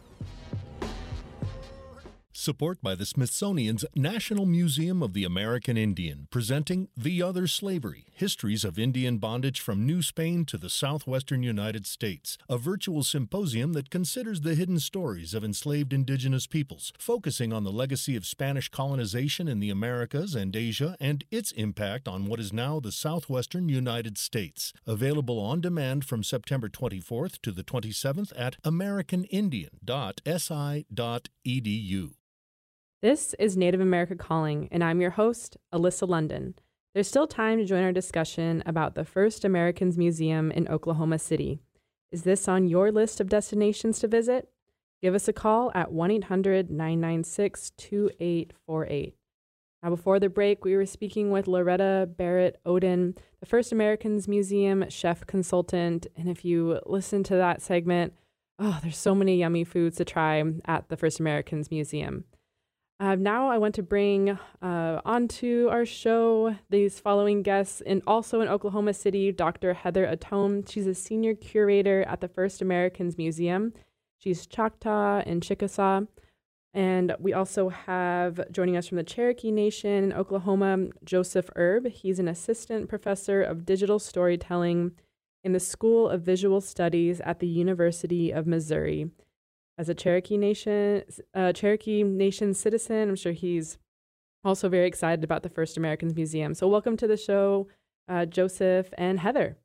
Support by the Smithsonian's National Museum of the American Indian, presenting The Other Slavery, Histories of Indian Bondage from New Spain to the Southwestern United States, a virtual symposium that considers the hidden stories of enslaved indigenous peoples, focusing on the legacy of Spanish colonization in the Americas and Asia and its impact on what is now the Southwestern United States. Available on demand from September twenty-fourth to the twenty-seventh at american indian dot s i dot e d u. This is Native America Calling, and I'm your host, Alyssa London. There's still time to join our discussion about the First Americans Museum in Oklahoma City. Is this on your list of destinations to visit? Give us a call at one eight hundred nine nine six two eight four eight. Now, before the break, we were speaking with Loretta Barrett Oden, the First Americans Museum chef consultant. And if you listen to that segment, oh, there's so many yummy foods to try at the First Americans Museum. Uh, now I want to bring uh, onto our show these following guests, and also in Oklahoma City, Doctor Heather Atone. She's a senior curator at the First Americans Museum. She's Choctaw and Chickasaw. And we also have, joining us from the Cherokee Nation in Oklahoma, Joseph Erb. He's an assistant professor of digital storytelling in the School of Visual Studies at the University of Missouri. As a Cherokee Nation, uh, Cherokee Nation citizen, I'm sure he's also very excited about the First Americans Museum. So welcome to the show, uh, Joseph and Heather.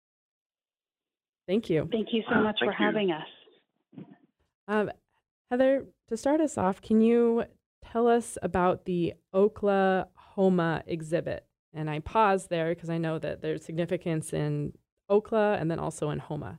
Thank you. Thank you so much uh, for you. having us. Um, Heather, to start us off, can you tell us about the Oklahoma exhibit? And I pause there because I know that there's significance in Okla and then also in Homa.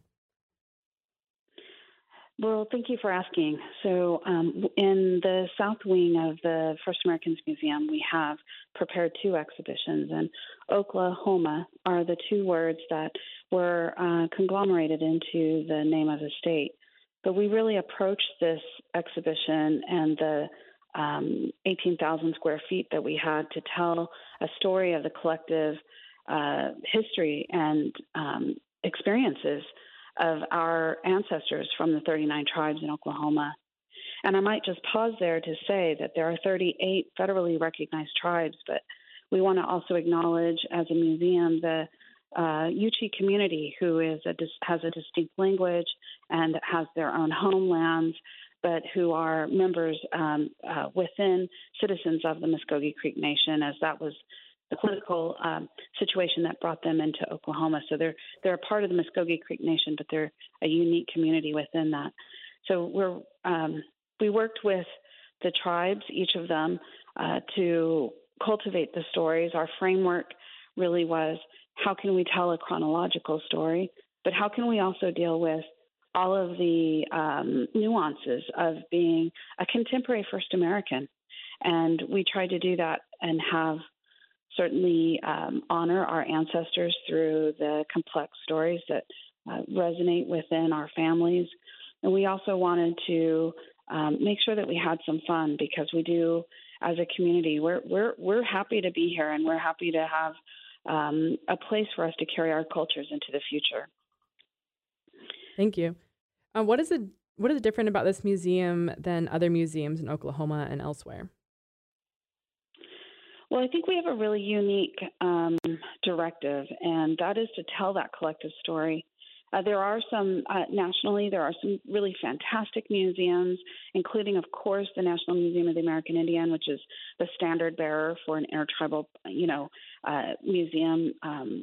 Well, thank you for asking. So um, in the south wing of the First Americans Museum, we have prepared two exhibitions, and Oklahoma are the two words that were uh, conglomerated into the name of the state. But we really approached this exhibition and the um, eighteen thousand square feet that we had to tell a story of the collective uh, history and um, experiences of our ancestors from the thirty-nine tribes in Oklahoma. And I might just pause there to say that there are thirty-eight federally recognized tribes, but we want to also acknowledge as a museum the uh, Yuchi community, who is a, has a distinct language and has their own homelands, but who are members um, uh, within citizens of the Muskogee Creek Nation, as that was the political um, situation that brought them into Oklahoma. So they're they're a part of the Muskogee Creek Nation, but they're a unique community within that. So we're um, we worked with the tribes, each of them, uh, to cultivate the stories. Our framework really was, how can we tell a chronological story, but how can we also deal with all of the um, nuances of being a contemporary First American? And we tried to do that and have certainly um, honor our ancestors through the complex stories that uh, resonate within our families. And we also wanted to um, make sure that we had some fun, because we do, as a community, we're we're we're happy to be here, and we're happy to have um, a place for us to carry our cultures into the future. Thank you. Uh, what is it? What is different about this museum than other museums in Oklahoma and elsewhere? Well, I think we have a really unique um, directive, and that is to tell that collective story. Uh, there are some, uh, nationally, there are some really fantastic museums, including, of course, the National Museum of the American Indian, which is the standard bearer for an intertribal, you know, uh, museum um,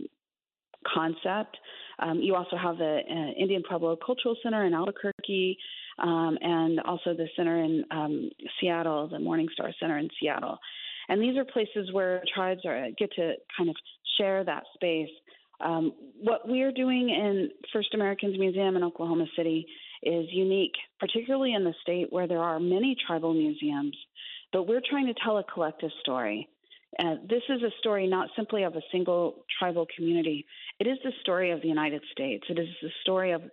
concept. Um, you also have the uh, Indian Pueblo Cultural Center in Albuquerque, um, and also the center in um, Seattle, the Morning Star Center in Seattle. And these are places where tribes are, get to kind of share that space. Um, what we're doing in First Americans Museum in Oklahoma City is unique, particularly in the state where there are many tribal museums, but we're trying to tell a collective story. Uh, this is a story not simply of a single tribal community. It is the story of the United States. It is the story of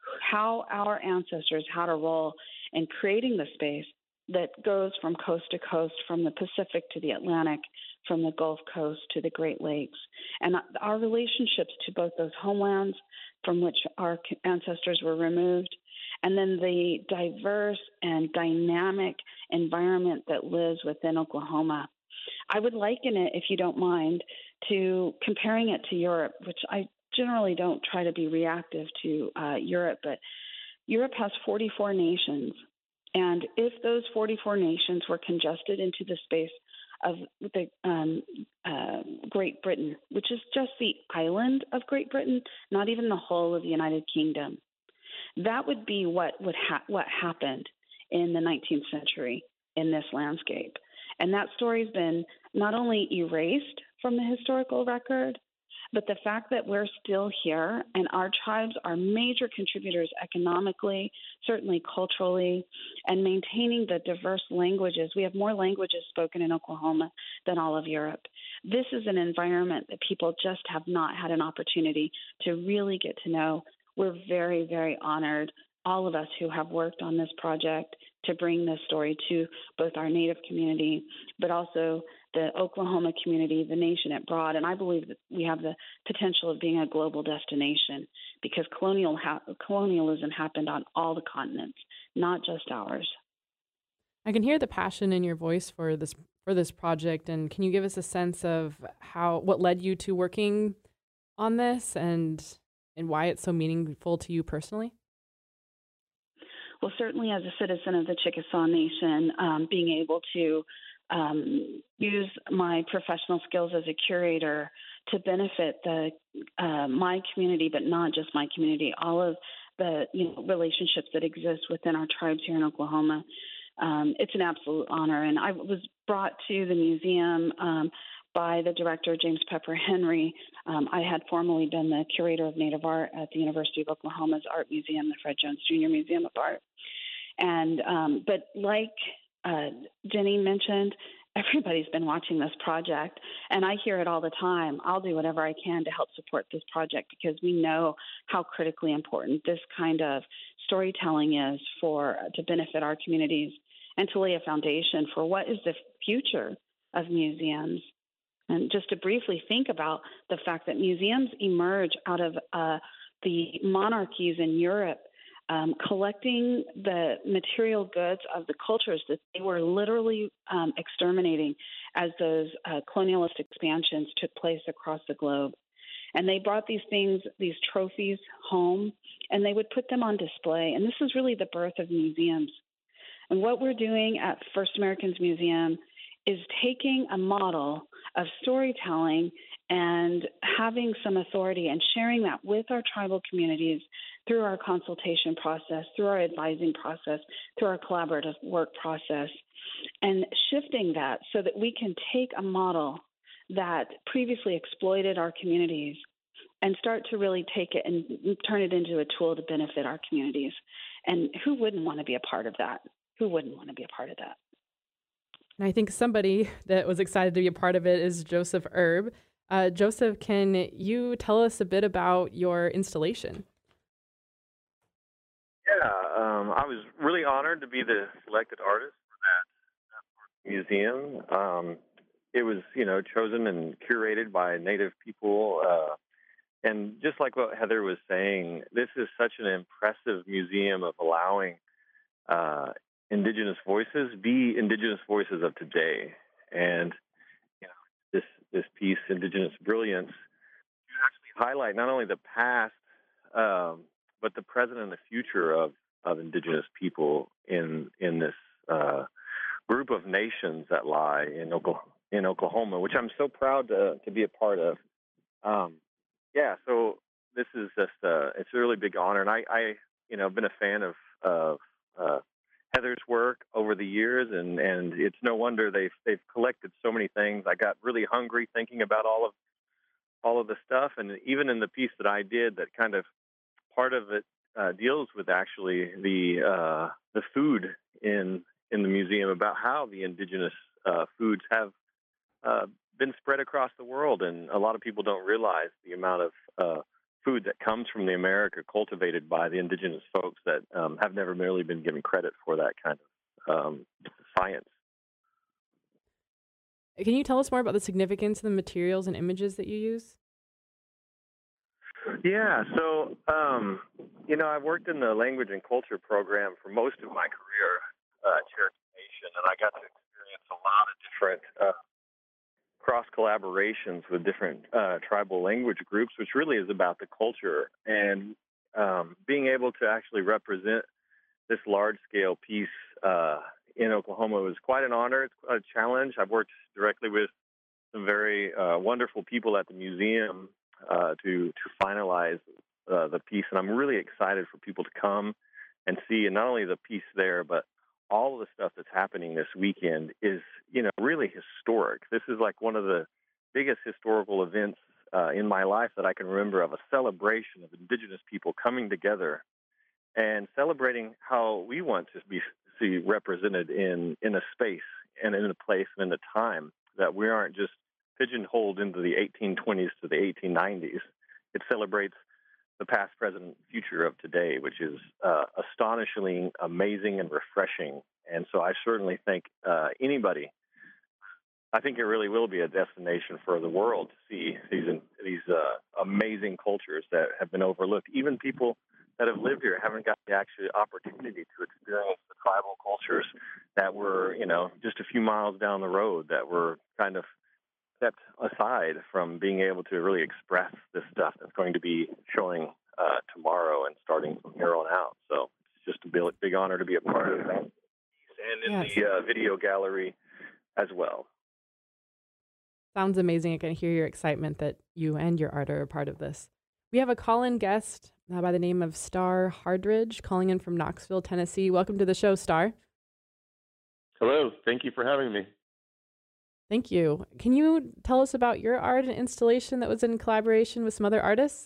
how our ancestors had a role in creating the space that goes from coast to coast, from the Pacific to the Atlantic, from the Gulf Coast to the Great Lakes. And our relationships to both those homelands from which our ancestors were removed, and then the diverse and dynamic environment that lives within Oklahoma. I would liken it, if you don't mind, to comparing it to Europe, which I generally don't try to be reactive to uh, Europe, but Europe has forty-four nations. And if those forty-four nations were congested into the space of the um, uh, Great Britain, which is just the island of Great Britain, not even the whole of the United Kingdom, that would be what would ha- what happened in the nineteenth century in this landscape. And that story's been not only erased from the historical record, but the fact that we're still here and our tribes are major contributors economically, certainly culturally, and maintaining the diverse languages. We have more languages spoken in Oklahoma than all of Europe. This is an environment that people just have not had an opportunity to really get to know. We're very, very honored, all of us who have worked on this project, to bring this story to both our Native community, but also the Oklahoma community, the nation at broad. And I believe that we have the potential of being a global destination, because colonial ha- colonialism happened on all the continents, not just ours. I can hear the passion in your voice for this for this project. And can you give us a sense of how what led you to working on this, and and why it's so meaningful to you personally? Well, certainly as a citizen of the Chickasaw Nation, um, being able to um, use my professional skills as a curator to benefit the uh, my community, but not just my community, all of the you know, relationships that exist within our tribes here in Oklahoma. Um, it's an absolute honor. And I was brought to the museum um, by the director, James Pepper Henry. Um, I had formerly been the curator of Native Art at the University of Oklahoma's Art Museum, the Fred Jones Junior Museum of Art. And um, but like uh, Jenny mentioned, everybody's been watching this project, and I hear it all the time. I'll do whatever I can to help support this project, because we know how critically important this kind of storytelling is for to benefit our communities and to lay a foundation for what is the future of museums. And just to briefly think about the fact that museums emerge out of a the monarchies in Europe um, collecting the material goods of the cultures that they were literally um, exterminating as those uh, colonialist expansions took place across the globe. And they brought these things, these trophies home, and they would put them on display. And this is really the birth of museums. And what we're doing at First Americans Museum is taking a model of storytelling and having some authority and sharing that with our tribal communities through our consultation process, through our advising process, through our collaborative work process, and shifting that so that we can take a model that previously exploited our communities and start to really take it and turn it into a tool to benefit our communities. And who wouldn't want to be a part of that? Who wouldn't want to be a part of that? And I think somebody that was excited to be a part of it is Joseph Erb. Uh, Joseph, can you tell us a bit about your installation? Yeah, um, I was really honored to be the selected artist for that, that museum. Um, it was, you know, chosen and curated by Native people. Uh, and just like what Heather was saying, this is such an impressive museum of allowing uh, Indigenous voices be Indigenous voices of today. And you know, this this piece, Indigenous Brilliance, you actually highlight not only the past, um, but the present and the future of, of Indigenous people in in this uh, group of nations that lie in Oklahoma, in Oklahoma, which I'm so proud to, to be a part of. Um, yeah, so this is just uh, it's a really big honor, and I, I you know, been a fan of of uh, Heather's work over the years, and, and it's no wonder they've they've collected so many things. I got really hungry thinking about all of all of the stuff, and even in the piece that I did, that kind of part of it uh, deals with actually the uh, the food in in the museum, about how the indigenous uh, foods have uh, been spread across the world, and a lot of people don't realize the amount of uh, food that comes from the America cultivated by the indigenous folks that um, have never merely been given credit for that kind of um, science. Can you tell us more about the significance of the materials and images that you use? Yeah, so, um, you know, I've worked in the language and culture program for most of my career uh, at Cherokee Nation, and I got to experience a lot of different uh, cross collaborations with different uh, tribal language groups, which really is about the culture. And um, being able to actually represent this large-scale piece uh, in Oklahoma was quite an honor. It's quite a challenge. I've worked directly with some very uh, wonderful people at the museum uh, to to finalize uh, the piece, and I'm really excited for people to come and see, and not only the piece there, but all of the stuff that's happening this weekend is, you know, really historic. This is like one of the biggest historical events uh, in my life that I can remember, of a celebration of Indigenous people coming together and celebrating how we want to be see represented in, in a space and in a place and in a time, that we aren't just pigeonholed into the eighteen twenties to the eighteen nineties. It celebrates the past, present, and future of today, which is uh, astonishingly amazing and refreshing. And so I certainly think uh, anybody, I think it really will be a destination for the world to see these these uh, amazing cultures that have been overlooked. Even people that have lived here haven't got the actual opportunity to experience the tribal cultures that were, you know, just a few miles down the road, that were kind of stepped aside from being able to really express this stuff that's going to be showing uh, tomorrow and starting from here on out. So it's just a big, big honor to be a part of that, and in Yes. the uh, video gallery as well. Sounds amazing. I can hear your excitement that you and your art are a part of this. We have a call-in guest uh, by the name of Star Hardridge, calling in from Knoxville, Tennessee. Welcome to the show, Star. Hello. Thank you for having me. Thank you. Can you tell us about your art and installation that was in collaboration with some other artists?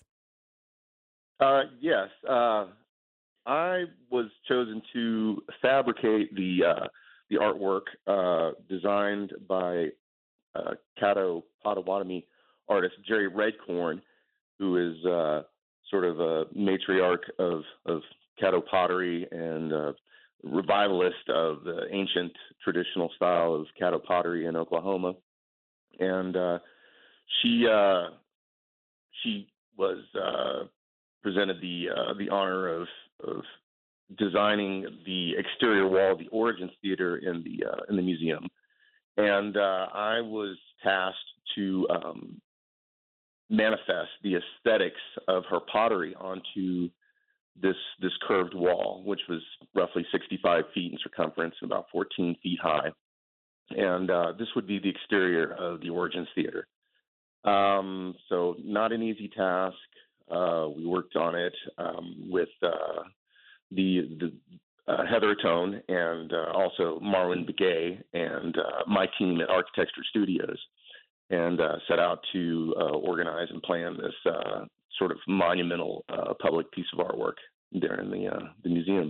Uh, yes. Uh, I was chosen to fabricate the uh, the artwork uh, designed by uh, Caddo Potawatomi artist Jerry Redcorn, who is uh, sort of a matriarch of, of Caddo pottery and uh, revivalist of the ancient traditional style of Caddo pottery in Oklahoma. And uh, she uh, she was uh, presented the uh, the honor of of designing the exterior wall of the Origins Theater in the uh, in the museum, and uh, I was tasked to um, manifest the aesthetics of her pottery onto this this curved wall, which was roughly sixty-five feet in circumference and about fourteen feet high, and uh, this would be the exterior of the Origins Theater. Um, so not an easy task. Uh, we worked on it um, with uh, the, the uh, Heather Atone and uh, also Marwin Begay and uh, my team at Architecture Studios, and uh, set out to uh, organize and plan this uh, sort of monumental uh, public piece of artwork there in the uh, the museum.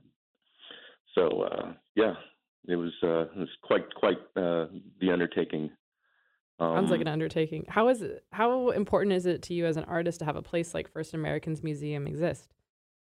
So uh, yeah, it was uh, it was quite quite uh, the undertaking. Um, Sounds like an undertaking. How is it, how important is it to you as an artist to have a place like First Americans Museum exist?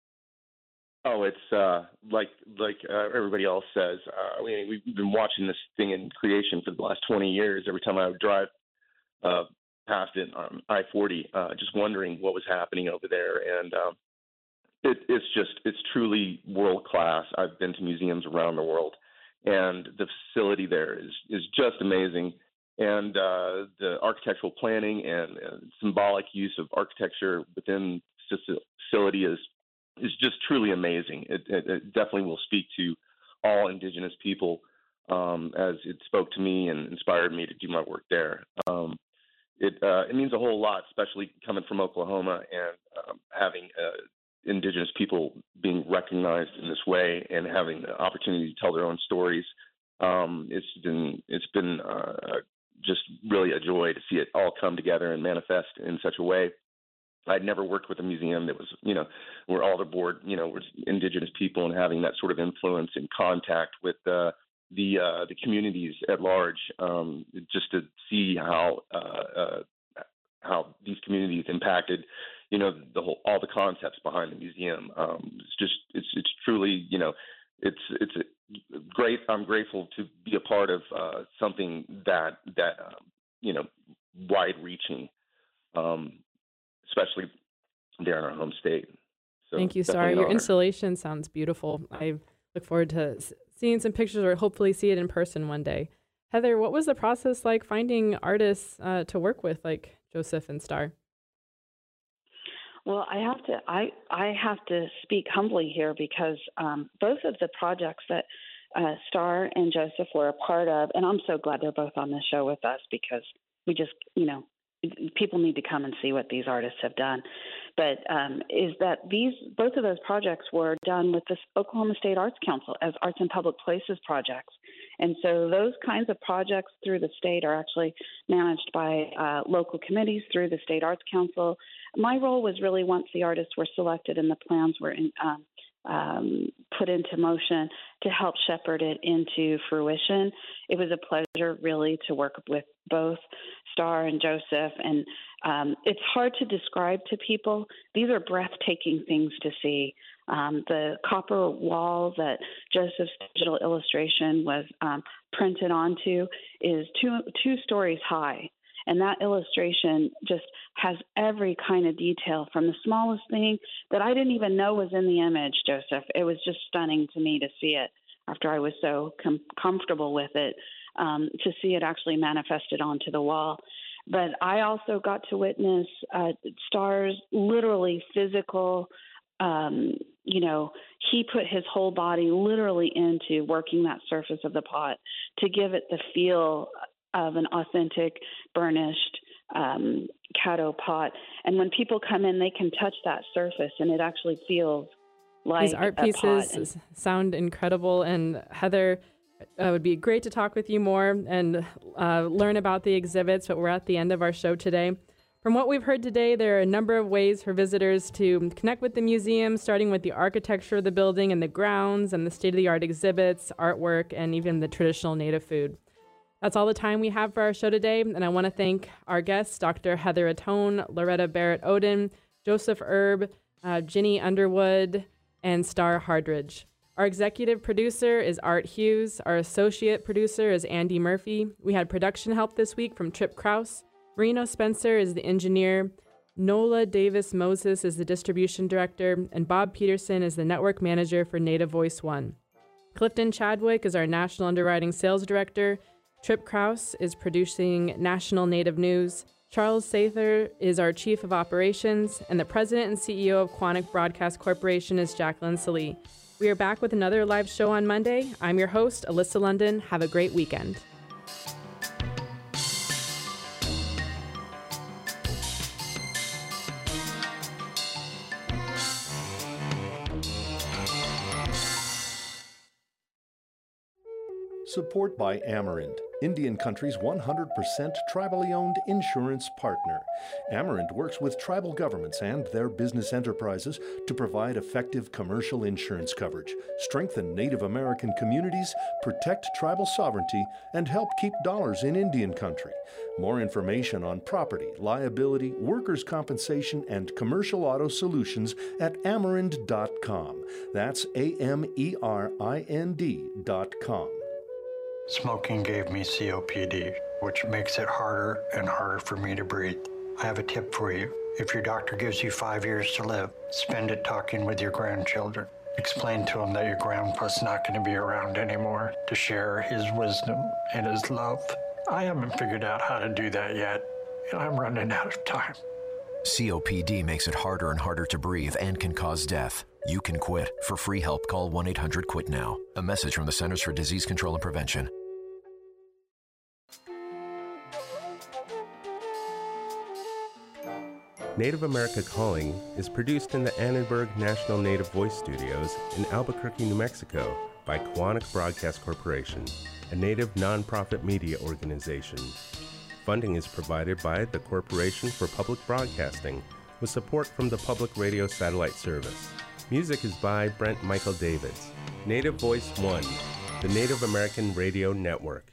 Oh, it's uh, like like uh, everybody else says. Uh, we, we've been watching this thing in creation for the last twenty years. Every time I would drive uh, past it on I forty, uh, just wondering what was happening over there. And uh, it, it's just, it's truly world class. I've been to museums around the world, and the facility there is is just amazing. And uh, the architectural planning and, and symbolic use of architecture within the facility is is just truly amazing. It, it, it definitely will speak to all Indigenous people, um, as it spoke to me and inspired me to do my work there. Um, it uh, it means a whole lot, especially coming from Oklahoma and um, having uh, Indigenous people being recognized in this way and having the opportunity to tell their own stories. Um, it's been it's been uh, just really a joy to see it all come together and manifest in such a way. I'd never worked with a museum that was, you know, where all the board, you know, was Indigenous people, and having that sort of influence and contact with uh, the uh, the communities at large, um, just to see how uh, uh, how these communities impacted, you know, the whole all the concepts behind the museum. Um, it's just it's it's truly, you know, it's it's a great. I'm grateful to be a part of uh, something that that um, you know, wide-reaching. Um, especially there in our home state. So Thank you, Star. Your installation sounds beautiful. I look forward to seeing some pictures or hopefully see it in person one day. Heather, what was the process like finding artists uh, to work with like Joseph and Star? Well, I have to I, I have to speak humbly here because um, both of the projects that uh, Star and Joseph were a part of, and I'm so glad they're both on the show with us because we just, you know, people need to come and see what these artists have done. But um, is that these both of those projects were done with the Oklahoma State Arts Council as Arts and Public Places projects. And so those kinds of projects through the state are actually managed by uh, local committees through the State Arts Council. My role was really once the artists were selected and the plans were in, um, um, put into motion to help shepherd it into fruition. It was a pleasure really to work with both Star and Joseph, and um, it's hard to describe to people. These are breathtaking things to see. Um, the copper wall that Joseph's digital illustration was um, printed onto is two two stories high. And that illustration just has every kind of detail, from the smallest thing that I didn't even know was in the image, Joseph. It was just stunning to me to see it after I was so com- comfortable with it, um, to see it actually manifested onto the wall. But I also got to witness uh, Star's literally physical, um, you know, he put his whole body literally into working that surface of the pot to give it the feel of an authentic burnished um, Caddo pot. And when people come in, they can touch that surface and it actually feels like These art a pieces pot. sound incredible. And Heather, uh, it would be great to talk with you more and uh, learn about the exhibits, but we're at the end of our show today. From what we've heard today, there are a number of ways for visitors to connect with the museum, starting with the architecture of the building and the grounds and the state-of-the-art exhibits, artwork, and even the traditional native food. That's all the time we have for our show today, and I want to thank our guests, Doctor Heather Atone, Loretta Barrett-Oden, Joseph Erb, uh, Ginny Underwood, and Star Hardridge. Our executive producer is Art Hughes. Our associate producer is Andy Murphy. We had production help this week from Trip Kraus. Marino Spencer is the engineer. Nola Davis Moses is the distribution director, and Bob Peterson is the network manager for Native Voice One. Clifton Chadwick is our national underwriting sales director. Trip Kraus is producing national Native news. Charles Sather is our chief of operations, and the president and C E O of Quantic Broadcast Corporation is Jacqueline Salee. We are back with another live show on Monday. I'm your host, Alyssa London. Have a great weekend. Support by Amerant, Indian Country's one hundred percent tribally owned insurance partner. Amerant works with tribal governments and their business enterprises to provide effective commercial insurance coverage, strengthen Native American communities, protect tribal sovereignty, and help keep dollars in Indian Country. More information on property, liability, workers' compensation, and commercial auto solutions at amerand dot com. That's A M E R I N D dot com. Smoking gave me C O P D, which makes it harder and harder for me to breathe. I have a tip for you. If your doctor gives you five years to live, spend it talking with your grandchildren. Explain to them that your grandpa's not going to be around anymore to share his wisdom and his love. I haven't figured out how to do that yet, and I'm running out of time. C O P D makes it harder and harder to breathe and can cause death. You can quit. For free help, call one eight hundred quit now. A message from the Centers for Disease Control and Prevention. Native America Calling is produced in the Annenberg National Native Voice Studios in Albuquerque, New Mexico by Quantic Broadcast Corporation, a Native nonprofit media organization. Funding is provided by the Corporation for Public Broadcasting with support from the Public Radio Satellite Service. Music is by Brent Michael Davids. Native Voice One, the Native American Radio Network.